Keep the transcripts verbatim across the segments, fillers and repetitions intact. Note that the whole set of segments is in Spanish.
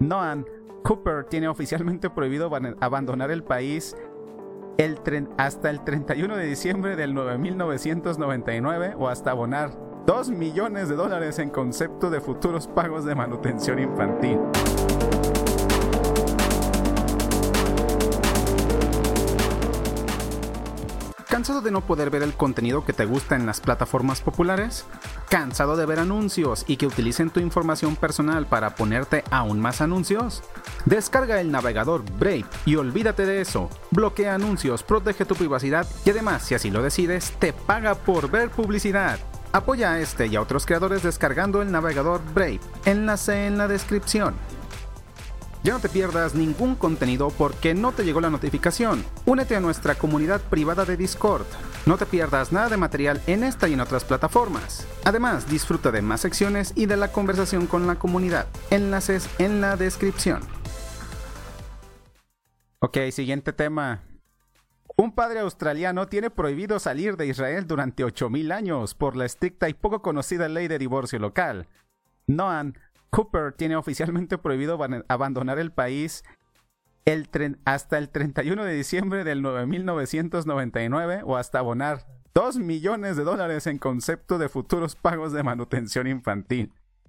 Noam Cooper tiene oficialmente prohibido ban- abandonar el país el tren- hasta el treinta y uno de diciembre del mil novecientos noventa y nueve o hasta abonar dos millones de dólares en concepto de futuros pagos de manutención infantil. ¿Cansado de no poder ver el contenido que te gusta en las plataformas populares? ¿Cansado de ver anuncios y que utilicen tu información personal para ponerte aún más anuncios? Descarga el navegador Brave y olvídate de eso. Bloquea anuncios, protege tu privacidad y además, si así lo decides, te paga por ver publicidad. Apoya a este y a otros creadores descargando el navegador Brave. Enlace en la descripción. Ya no te pierdas ningún contenido porque no te llegó la notificación. Únete a nuestra comunidad privada de Discord. No te pierdas nada de material en esta y en otras plataformas. Además, disfruta de más secciones y de la conversación con la comunidad. Enlaces en la descripción. Ok, siguiente tema. Un padre australiano tiene prohibido salir de Israel durante ocho mil años por la estricta y poco conocida ley de divorcio local. Noam Cooper tiene oficialmente prohibido ban- abandonar el país el tren- hasta el treinta y uno de diciembre del mil novecientos noventa y nueve o hasta abonar dos millones de dólares en concepto de futuros pagos de manutención infantil.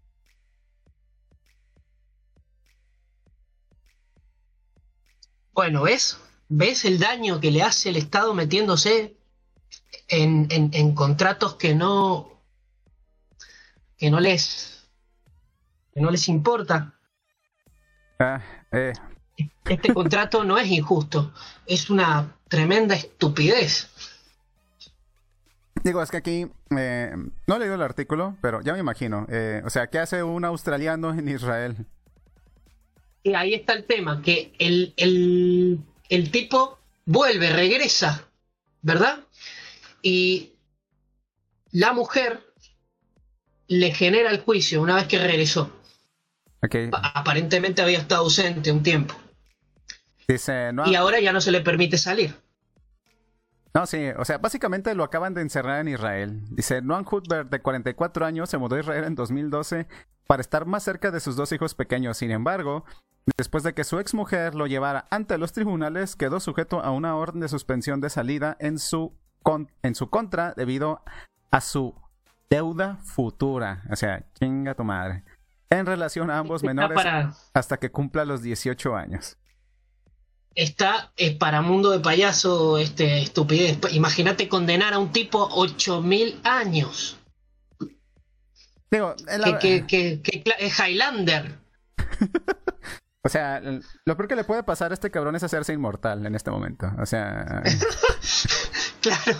Bueno, ¿ves? ¿Ves el daño que le hace el Estado metiéndose en, en, en contratos que no, que no les, que no les importa? Ah, eh, Este contrato no es injusto, es una tremenda estupidez. Digo, es que aquí eh, no he leído el artículo, pero ya me imagino. Eh, o sea, ¿qué hace un australiano en Israel? Y ahí está el tema, que el, el, el tipo vuelve, regresa, ¿verdad? Y la mujer le genera el juicio una vez que regresó. Okay. Aparentemente había estado ausente un tiempo. Dice, no, Y ahora ya no se le permite salir. no, sí, o sea, básicamente lo acaban de encerrar en Israel. Dice, Noam Cuthbert, de cuarenta y cuatro años, se mudó a Israel en dos mil doce para estar más cerca de sus dos hijos pequeños. Sin embargo, después de que su exmujer lo llevara ante los tribunales, quedó sujeto a una orden de suspensión de salida en su, con- en su contra debido a su deuda futura. O sea, chinga tu madre. En relación a ambos Está menores para, hasta que cumpla los dieciocho años. está eh, para mundo de payaso, este, estupidez. Imagínate condenar a un tipo ocho mil años. Digo, en la- Que, que, que, que cla- es Highlander. O sea, el- lo peor que le puede pasar a este cabrón es hacerse inmortal en este momento. O sea, Claro,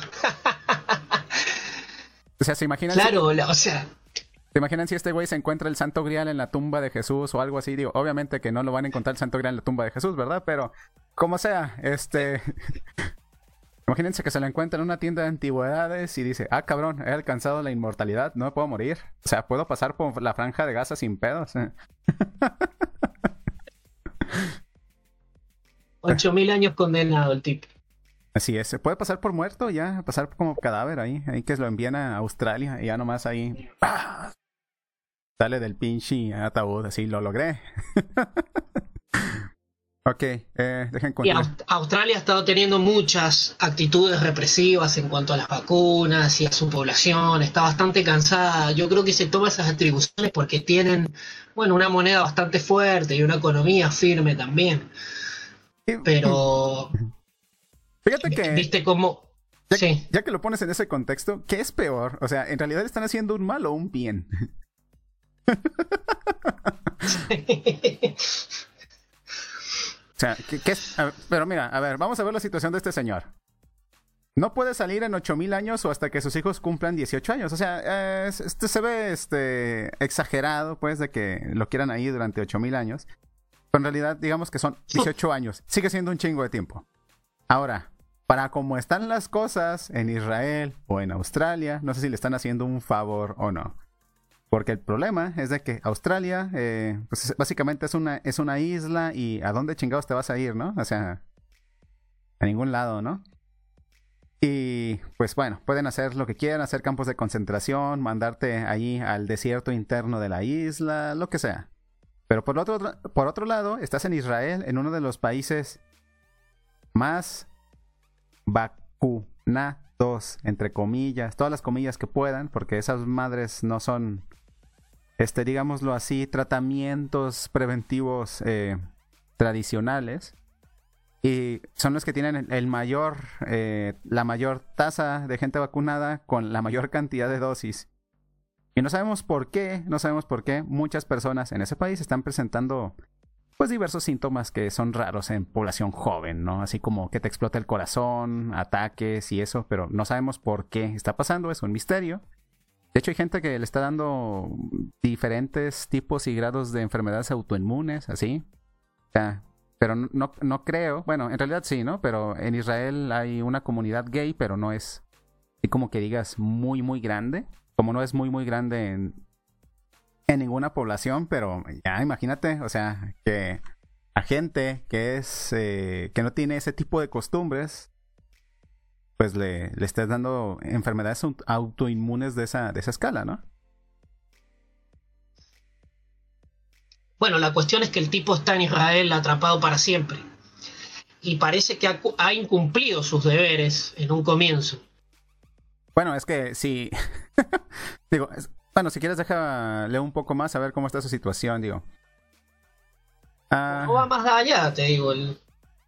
o sea, ¿se imaginan, si, claro, la- o sea, ¿se imaginan si este güey se encuentra el Santo Grial en la tumba de Jesús o algo así? Digo, obviamente que no lo van a encontrar el Santo Grial en la tumba de Jesús, ¿verdad? Pero, como sea, este... Imagínense que se lo encuentra en una tienda de antigüedades y dice, ah, cabrón, he alcanzado la inmortalidad, no me puedo morir. O sea, puedo pasar por la franja de Gaza sin pedos. ocho mil años condenado el tipo. Así es, se puede pasar por muerto ya, pasar como cadáver ahí, ahí que lo envían a Australia y ya nomás ahí ¡pah! Sale del pinche ataúd, así lo logré. Ok, eh, dejen Y contar. Aust- Australia ha estado teniendo muchas actitudes represivas en cuanto a las vacunas y a su población. Está bastante cansada. Yo creo que se toma esas atribuciones porque tienen, bueno, una moneda bastante fuerte y una economía firme también. Pero, Fíjate que, ¿viste cómo? ya, Sí. ya que lo pones en ese contexto, ¿qué es peor? O sea, ¿en realidad están haciendo un mal o un bien? O sea, ¿qué, qué es? A ver, pero mira, a ver, vamos a ver la situación de este señor. No puede salir en ocho mil años o hasta que sus hijos cumplan dieciocho años. O sea, eh, este se ve este exagerado, pues, de que lo quieran ahí durante ocho mil años. Pero en realidad, digamos que son dieciocho años. Sigue siendo un chingo de tiempo. Ahora, para cómo están las cosas en Israel o en Australia, no sé si le están haciendo un favor o no. Porque el problema es de que Australia, eh, pues básicamente es una, es una isla y ¿a dónde chingados te vas a ir, no? O sea, a ningún lado, ¿no? Y pues bueno, pueden hacer lo que quieran, hacer campos de concentración, mandarte allí al desierto interno de la isla, lo que sea. Pero por otro, por otro lado, estás en Israel, en uno de los países más vacunados, entre comillas, todas las comillas que puedan, porque esas madres no son, este, digámoslo así, tratamientos preventivos eh, tradicionales. Y son los que tienen el mayor, eh, la mayor tasa de gente vacunada con la mayor cantidad de dosis. Y no sabemos por qué, no sabemos por qué muchas personas en ese país están presentando pues diversos síntomas que son raros en población joven, ¿no? Así como que te explota el corazón, ataques y eso, pero no sabemos por qué está pasando, es un misterio. De hecho hay gente que le está dando diferentes tipos y grados de enfermedades autoinmunes, así. O sea, pero no, no creo, bueno, en realidad sí, ¿no? Pero en Israel hay una comunidad gay, pero no es así como que digas muy, muy grande. Como no es muy, muy grande en, en ninguna población, pero ya imagínate, o sea, que a gente que es eh, que no tiene ese tipo de costumbres, pues le, le estés dando enfermedades autoinmunes de esa, de esa escala, ¿no? Bueno, la cuestión es que el tipo está en Israel atrapado para siempre. Y parece que ha, ha incumplido sus deberes en un comienzo. Bueno, es que sí. Digo, es, bueno, si quieres deja leer un poco más a ver cómo está su situación, digo. Uh... No va más allá, te digo. El...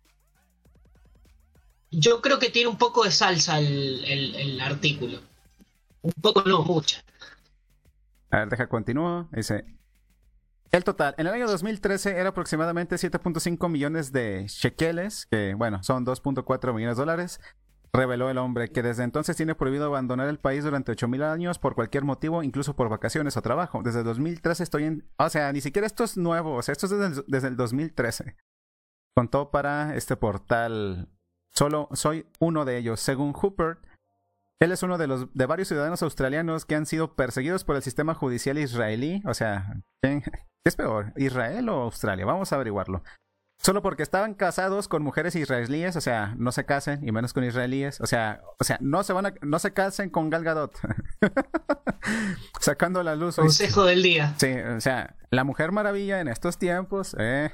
Yo creo que tiene un poco de salsa el, el, el artículo. Un poco, no, mucha. A ver, deja continúo. Dice... El total, en el año dos mil trece era aproximadamente siete punto cinco millones de shekeles, que bueno, son dos punto cuatro millones de dólares, reveló el hombre, que desde entonces tiene prohibido abandonar el país durante ocho mil años por cualquier motivo, incluso por vacaciones o trabajo. Desde el dos mil trece estoy en... O sea, ni siquiera esto es nuevo, o sea, esto es desde el, desde el dos mil trece. Contó para este portal, solo soy uno de ellos, según Hooper. Él es uno de los de varios ciudadanos australianos que han sido perseguidos por el sistema judicial israelí. O sea, ¿qué es peor? ¿Israel o Australia? Vamos a averiguarlo. Solo porque estaban casados con mujeres israelíes, o sea, no se casen, y menos con israelíes. O sea, o sea, no se van a, no se casen con Gal Gadot. Sacando a la luz. Consejo del día. Sí, o sea, la Mujer Maravilla en estos tiempos, eh.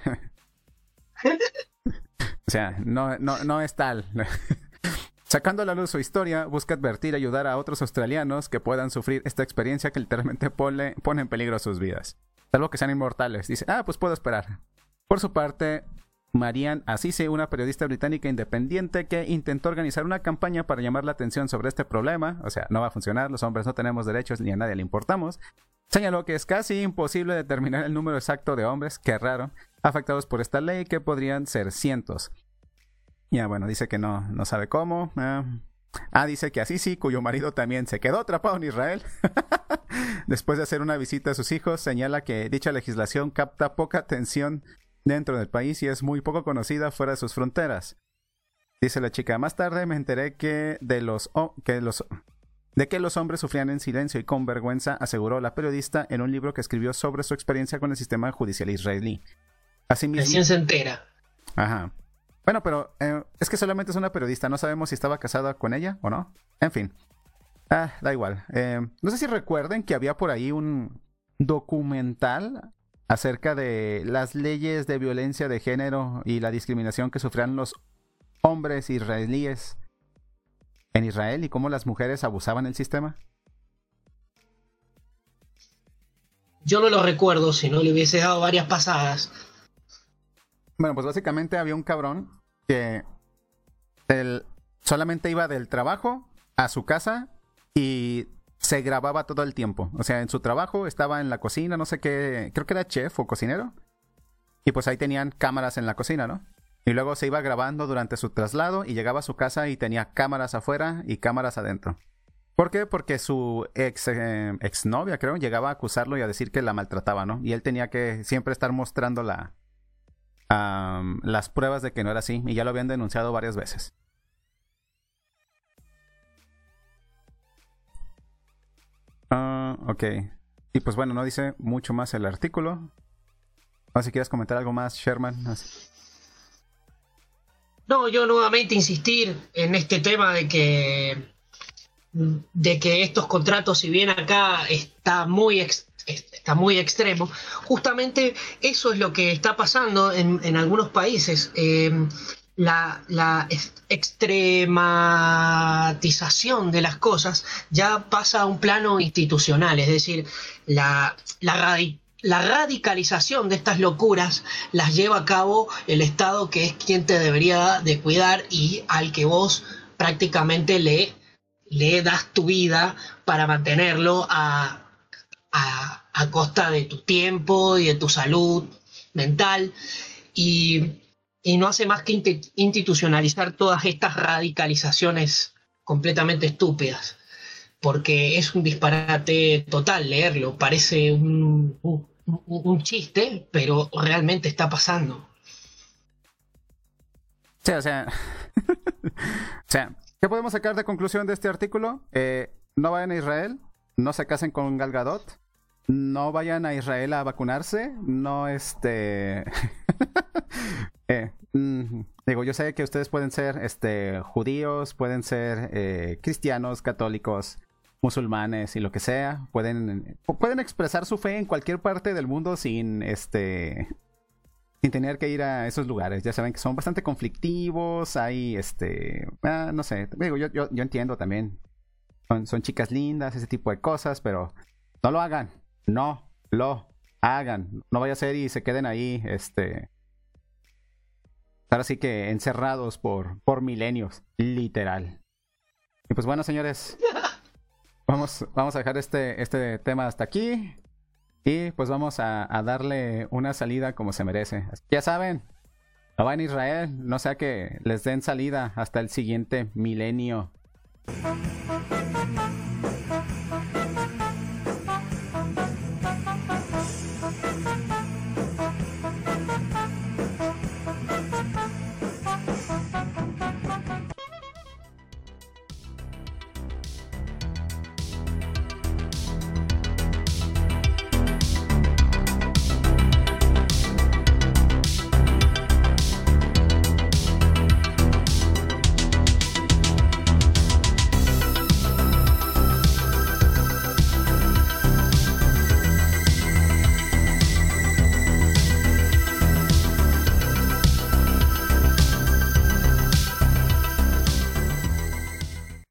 O sea, no, no, no es tal. Sacando a la luz su historia, busca advertir y ayudar a otros australianos que puedan sufrir esta experiencia que literalmente pone, pone en peligro sus vidas. Salvo que sean inmortales. Dice, ah, pues puedo esperar. Por su parte, Marianne Assisi, una periodista británica independiente que intentó organizar una campaña para llamar la atención sobre este problema, o sea, no va a funcionar, los hombres no tenemos derechos ni a nadie le importamos, señaló que es casi imposible determinar el número exacto de hombres, qué raro, afectados por esta ley, que podrían ser cientos. Ya, bueno, dice que no, no sabe cómo. Uh, ah, dice que Assisi, cuyo marido también se quedó atrapado en Israel, después de hacer una visita a sus hijos, señala que dicha legislación capta poca atención dentro del país y es muy poco conocida fuera de sus fronteras. Dice la chica, más tarde me enteré que de los, oh, que los de que los hombres sufrían en silencio y con vergüenza, aseguró la periodista en un libro que escribió sobre su experiencia con el sistema judicial israelí. Asimismo, recién se entera. Ajá. Bueno, pero eh, es que solamente es una periodista, no sabemos si estaba casada con ella o no. En fin, ah, da igual. Eh, no sé si recuerden que había por ahí un documental acerca de las leyes de violencia de género y la discriminación que sufrían los hombres israelíes en Israel y cómo las mujeres abusaban del sistema. Yo no lo recuerdo, si no le hubiese dado varias pasadas. Bueno, pues básicamente había un cabrón que el, solamente iba del trabajo a su casa y se grababa todo el tiempo. O sea, en su trabajo estaba en la cocina, no sé qué, creo que era chef o cocinero. Y pues ahí tenían cámaras en la cocina, ¿no? Y luego se iba grabando durante su traslado y llegaba a su casa y tenía cámaras afuera y cámaras adentro. ¿Por qué? Porque su ex eh, exnovia, creo, llegaba a acusarlo y a decir que la maltrataba, ¿no? Y él tenía que siempre estar mostrando la... Um, las pruebas de que no era así, y ya lo habían denunciado varias veces. Uh, ok. Y pues bueno, no dice mucho más el artículo. No sé si quieres comentar algo más, Sherman. No, yo nuevamente insistir en este tema de que de que estos contratos, si bien acá está muy ex, está muy extremo, justamente eso es lo que está pasando en, en algunos países. Eh, la, la extrematización de las cosas ya pasa a un plano institucional, es decir, la, la, radi la radicalización de estas locuras las lleva a cabo el Estado, que es quien te debería de cuidar y al que vos prácticamente le, le das tu vida para mantenerlo a, a, a costa de tu tiempo y de tu salud mental, y y no hace más que institucionalizar todas estas radicalizaciones completamente estúpidas, porque es un disparate total leerlo, parece un, un, un chiste, pero realmente está pasando. Sí, o sea, o sea, ¿qué podemos sacar de conclusión de este artículo? Eh, no vayan a Israel, no se casen con Gal Gadot, no vayan a Israel a vacunarse, no este... eh, mm, digo, yo sé que ustedes pueden ser este judíos, pueden ser eh, cristianos, católicos, musulmanes y lo que sea, pueden pueden expresar su fe en cualquier parte del mundo sin este sin tener que ir a esos lugares. Ya saben que son bastante conflictivos, hay este ah, no sé, digo, yo, yo, yo entiendo también, son, son chicas lindas, ese tipo de cosas, pero no lo hagan, no lo hagan, no vaya a ser y se queden ahí este ahora sí que encerrados por, por milenios, literal. Y pues bueno, señores, vamos, vamos a dejar este, este tema hasta aquí. Y pues vamos a, a darle una salida como se merece. Ya saben, no va en Israel, no sea que les den salida hasta el siguiente milenio.